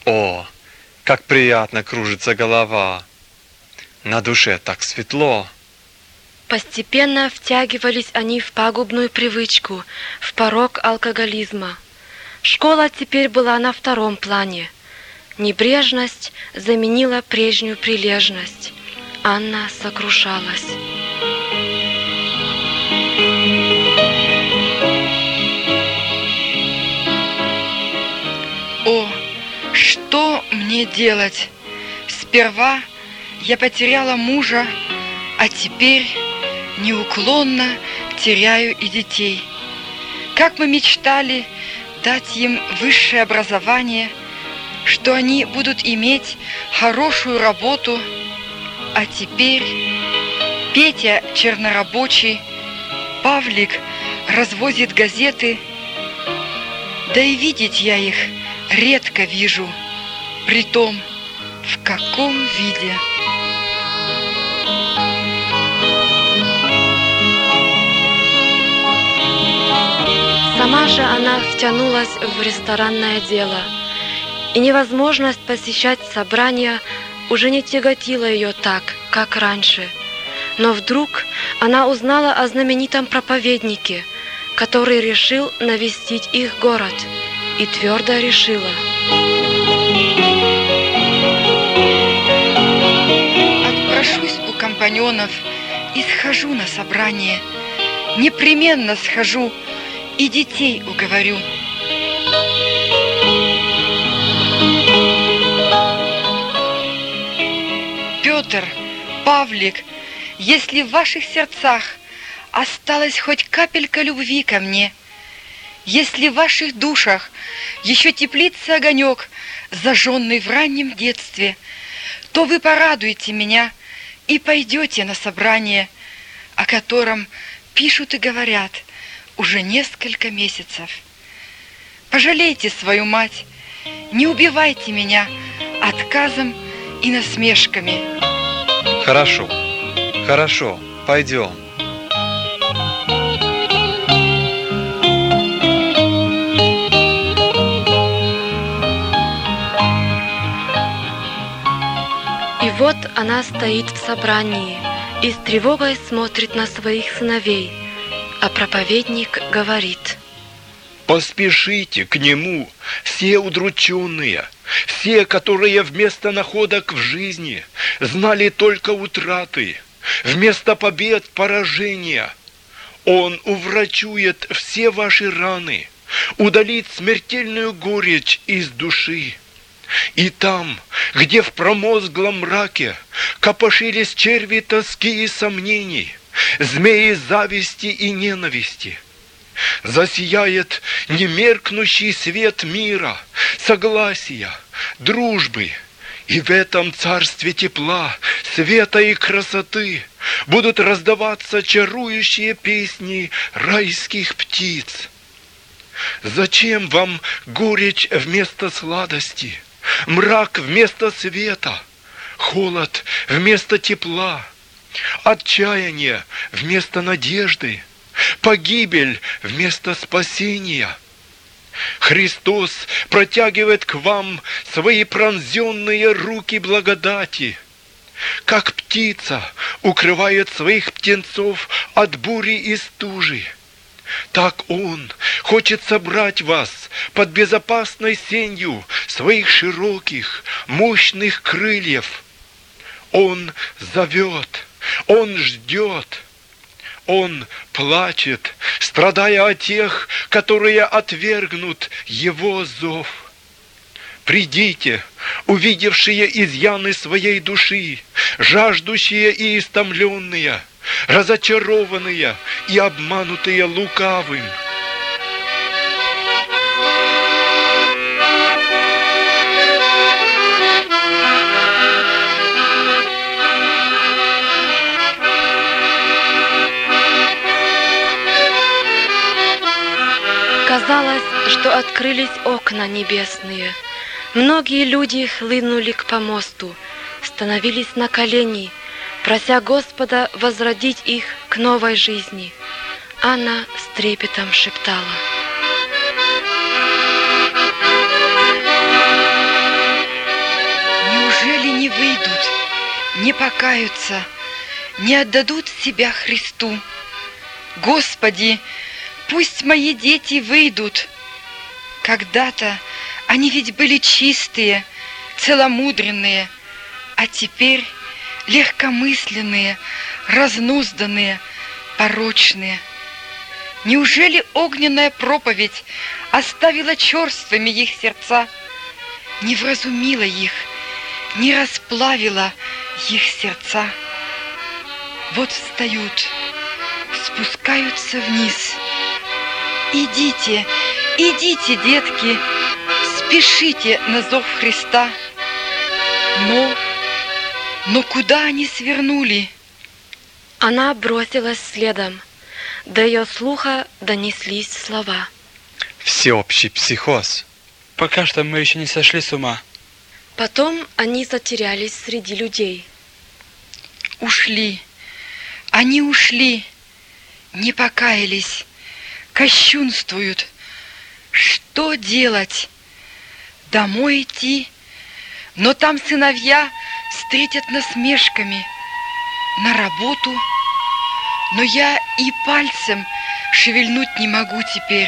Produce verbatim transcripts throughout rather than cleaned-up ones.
О, как приятно кружится голова! На душе так светло! Постепенно втягивались они в пагубную привычку, в порок алкоголизма. Школа теперь была на втором плане. Небрежность заменила прежнюю прилежность. Анна сокрушалась. О, что мне делать? Сперва я потеряла мужа, а теперь неуклонно теряю и детей. Как мы мечтали дать им высшее образование, что они будут иметь хорошую работу, а теперь Петя чернорабочий, Павлик развозит газеты, да и видеть я их редко вижу, притом в каком виде. Сама же она втянулась в ресторанное дело, и невозможность посещать собрания уже не тяготила ее так, как раньше. Но вдруг она узнала о знаменитом проповеднике, который решил навестить их город, и твердо решила. Отпрошусь у компаньонов и схожу на собрание. Непременно схожу и детей уговорю. Петр, Павлик, если в ваших сердцах осталась хоть капелька любви ко мне, если в ваших душах еще теплится огонек, зажженный в раннем детстве, то вы порадуете меня и пойдете на собрание, о котором пишут и говорят уже несколько месяцев. Пожалейте свою мать, не убивайте меня отказом и насмешками. Хорошо, хорошо, пойдем. И вот она стоит в собрании и с тревогой смотрит на своих сыновей, а проповедник говорит: «Поспешите к нему, все удрученные, все, которые вместо находок в жизни знали только утраты, вместо побед поражения. Он уврачует все ваши раны, удалит смертельную горечь из души. И там, где в промозглом мраке копошились черви тоски и сомнений, змеи зависти и ненависти, засияет немеркнущий свет мира, согласия, дружбы, и в этом царстве тепла, света и красоты будут раздаваться чарующие песни райских птиц. Зачем вам горечь вместо сладости, мрак вместо света, холод вместо тепла, отчаяние вместо надежды, погибель вместо спасения? Христос протягивает к вам свои пронзенные руки благодати. Как птица укрывает своих птенцов от бури и стужи, так Он хочет собрать вас под безопасной сенью своих широких, мощных крыльев. Он зовет, Он ждет, Он плачет, страдая о тех, которые отвергнут Его зов. Придите, увидевшие изъяны своей души, жаждущие и истомленные, разочарованные и обманутые лукавым. Казалось, что открылись окна небесные. Многие люди хлынули к помосту, становились на колени, прося Господа возродить их к новой жизни. Анна с трепетом шептала: не покаются, не отдадут себя Христу. Господи, пусть мои дети выйдут. Когда-то они ведь были чистые, целомудренные, а теперь легкомысленные, разнузданные, порочные. Неужели огненная проповедь оставила черствыми их сердца, не вразумила их, не расплавила их сердца? Вот встают, спускаются вниз. Идите, идите, детки, спешите на зов Христа. Но, но куда они свернули? Она бросилась следом. До ее слуха донеслись слова. Всеобщий психоз. Пока что мы еще не сошли с ума. Потом они затерялись среди людей. Ушли. Они ушли. Не покаялись. Кощунствуют. Что делать? Домой идти? Но там сыновья встретят насмешками. На работу? Но я и пальцем шевельнуть не могу теперь.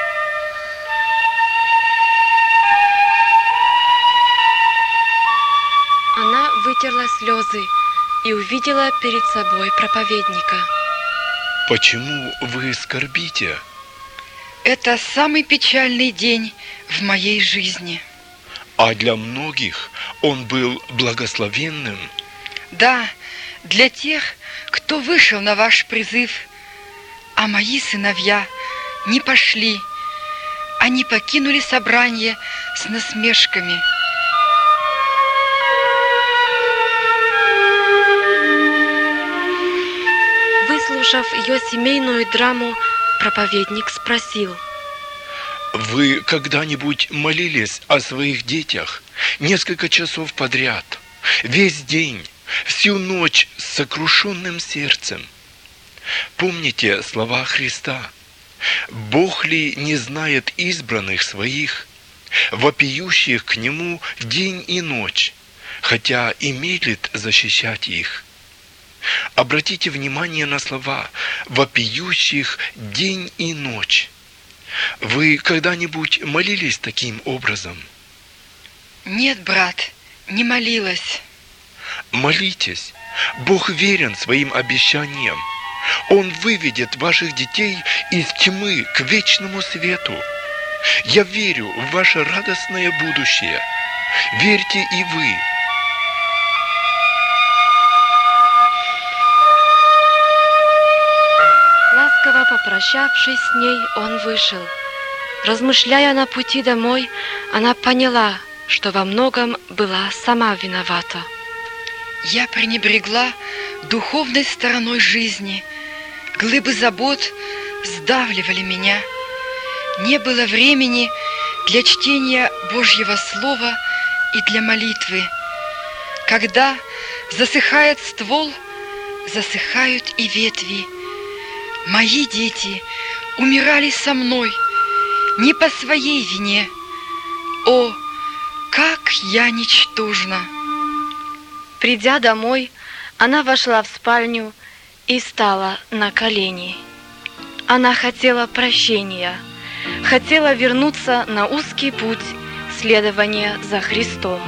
Она вытерла слезы и увидела перед собой проповедника. Почему вы скорбите? Это самый печальный день в моей жизни. А для многих он был благословенным. Да, для тех, кто вышел на ваш призыв, а мои сыновья не пошли. Они покинули собрание с насмешками. Выслушав ее семейную драму, проповедник спросил: Вы когда-нибудь молились о своих детях несколько часов подряд, весь день, всю ночь с сокрушенным сердцем? Помните слова Христа: «Бог ли не знает избранных своих, вопиющих к Нему день и ночь, хотя и медлит защищать их?» Обратите внимание на слова «вопиющих день и ночь». Вы когда-нибудь молились таким образом? Нет, брат, не молилась. Молитесь. Бог верен своим обещаниям. Он выведет ваших детей из тьмы к вечному свету. Я верю в ваше радостное будущее. Верьте и вы. Ласково попрощавшись с ней, он вышел. Размышляя на пути домой, она поняла, что во многом была сама виновата. Я пренебрегла духовной стороной жизни. Глыбы забот сдавливали меня. Не было времени для чтения Божьего Слова и для молитвы. Когда засыхает ствол, засыхают и ветви. Мои дети умирали со мной не по своей вине. О, как я ничтожна! Придя домой, она вошла в спальню и стала на колени. Она хотела прощения, хотела вернуться на узкий путь следования за Христом.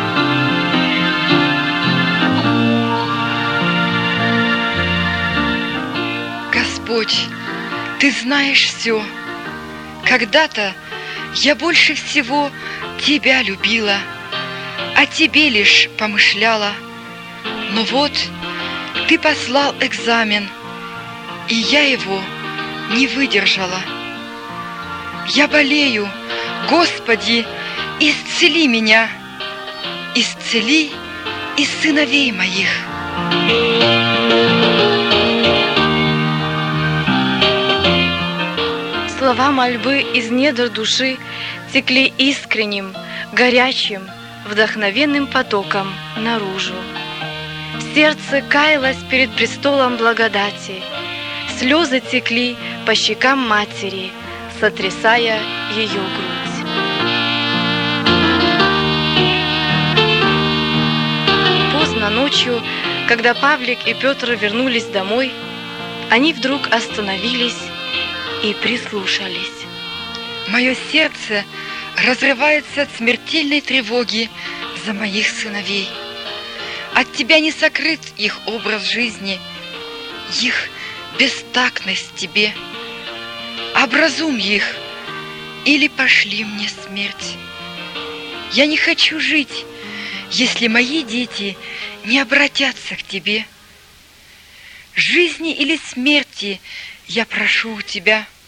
Господь, Ты знаешь все. Когда-то я больше всего Тебя любила, о Тебе лишь помышляла. Но вот Ты послал экзамен, и я его не выдержала. Я болею, Господи, исцели меня, исцели и сыновей моих. Слова мольбы из недр души текли искренним, горячим, вдохновенным потоком наружу. Сердце каялось перед престолом благодати. Слезы текли по щекам матери, сотрясая ее грудь. Поздно ночью, когда Павлик и Петр вернулись домой, они вдруг остановились и прислушались. Мое сердце разрывается от смертельной тревоги за моих сыновей. От тебя не сокрыт их образ жизни, их бестактность тебе. Образумь их, или пошли мне смерть. Я не хочу жить, если мои дети не обратятся к тебе. Жизни или смерти я прошу у тебя.